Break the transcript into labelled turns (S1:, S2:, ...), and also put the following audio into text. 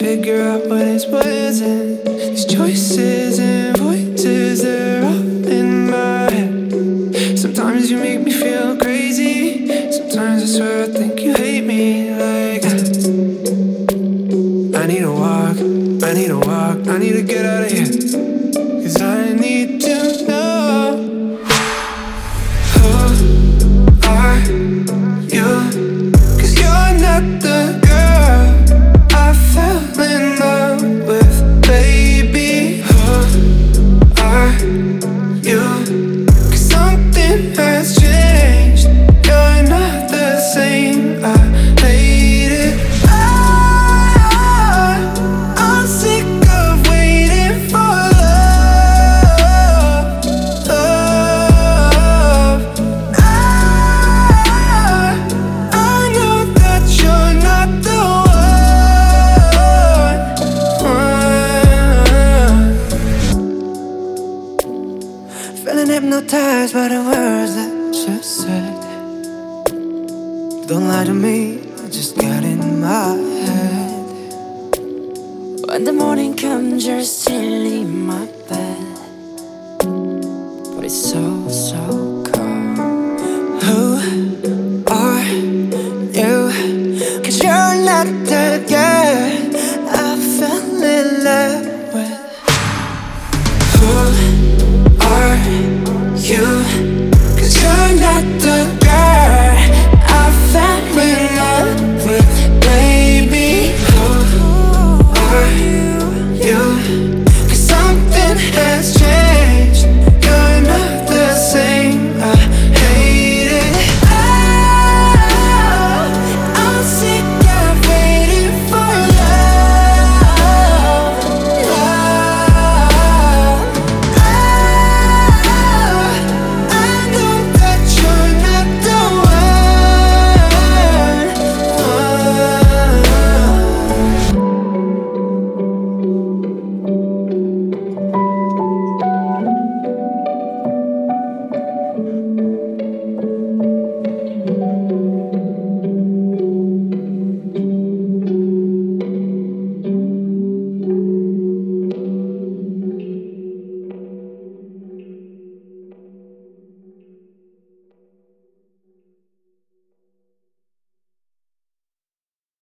S1: figure out what is what isn't. These choices and voices, they're all in my head. Sometimes you make me feel crazy. Sometimes I swear I think you hate me like that. I need a walk, I need a walk, I need to get out of here. 'Cause I need to know who are you? 'Cause you're not the girl I fell in love with, baby. Who are you? 'Cause something has changed. You're not the same. I hate it. I'm sick of waiting for love, love. I know that you're not the one. Feeling hypnotized by the words that you said. Don't lie to me, I just got in my head.
S2: When the morning comes, you're still in my bed, but it's so, so cold.
S1: Who